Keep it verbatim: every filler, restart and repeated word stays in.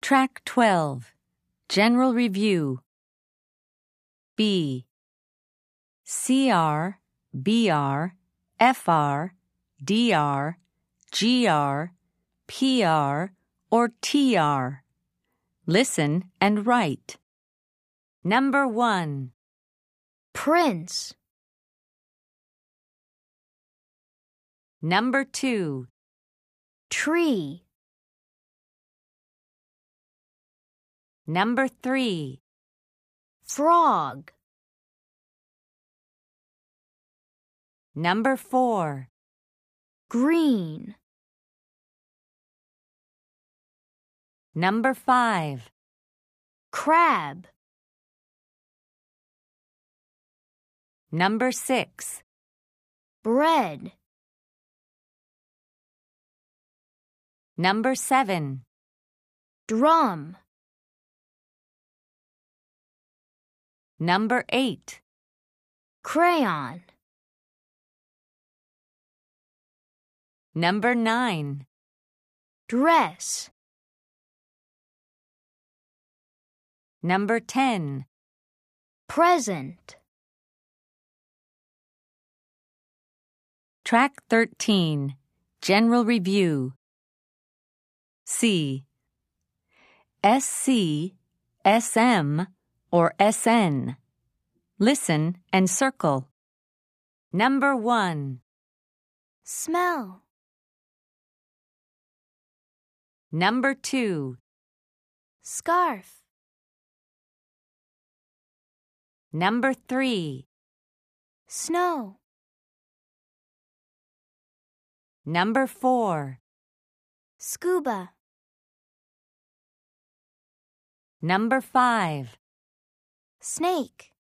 Track twelve. General Review. B. C R, B R, F R, D R, G R, P R, or T R. Listen and write. Number one. Prince. Number two. Tree. Number three. Frog. Number four. Green. Number five. Crab. Number six. Bread. Number seven. Drum. Number eight. Crayon. Number nine. Dress. Number ten. Present. Track thirteen. General Review. C. S C, S M, or S N. Listen and circle. Number one. Smell. Number two. Scarf. Number three. Snow. Number four. Scuba. Number five. Snake.